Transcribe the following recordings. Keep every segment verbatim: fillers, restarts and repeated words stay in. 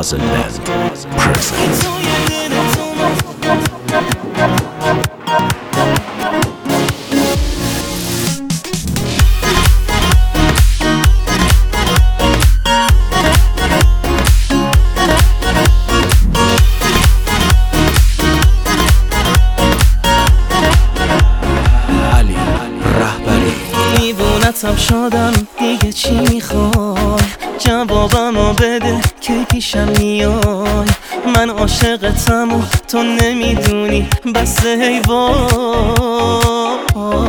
Swaziland presents. دیوونتم شدم دیگه چی میخوای؟ جوابمو بده که پیشم میای. من عاشقتم و تو نمیدونی بس حیوان.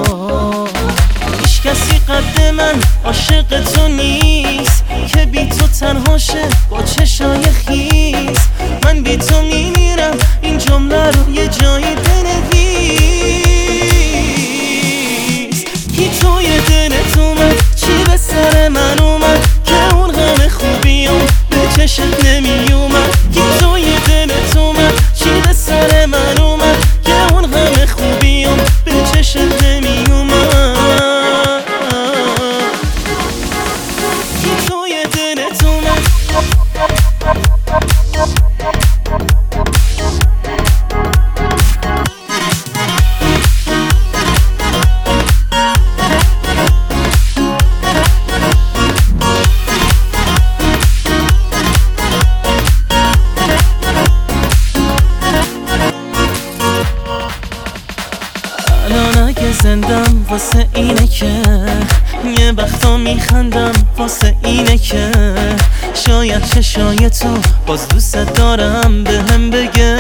هیچ کسی قد من عاشق تو نیست که بی تو تنهاشه با چشای خیس. من بی تو میمیرم این جمله رو یه جایی بنویس. کی توی دلت اومد؟ چی به سر من اومد که اون همه خوبیام به چشت نمی اومد؟ کی توی دلت اومد؟ چی به سر من اومد که اون همه خوبیام به چشت نمی اومد؟ کی توی دلت اومد؟ زندم واسه اینه که یه وقتا میخندم واسه اینه که شاید چشای تو باز دوست دارم بهم بگه.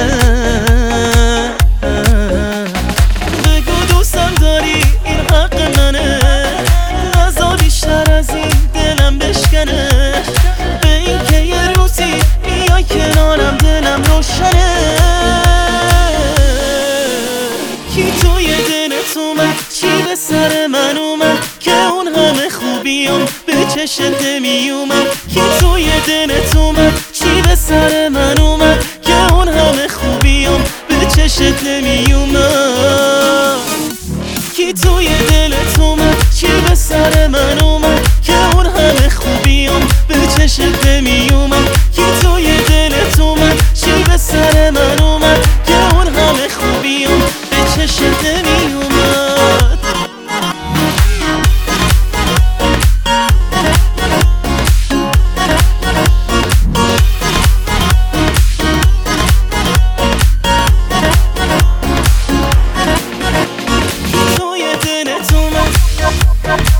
بگو دوستم داری این حق منه، نزا بیشتر از این دلم بشکنه. به این که یه روزی بیای کنارم دلم روشنه. کی توی دلت اومد؟ چی به سر من اومد که اون همه خوبیام به چشت نمی اومد؟ کی توی دلت اومد؟ چی به سر من اومد که اون همه خوبیام به چشت نمی اومد؟ کی توی دلت اومد؟ چی به سر من اومد که اون همه خوبیام به چشت نمی اومد؟ کی توی دلت اومد؟ چی به سر من اومد که اون همه خوبیام به چشت نمی اومد؟ Come on.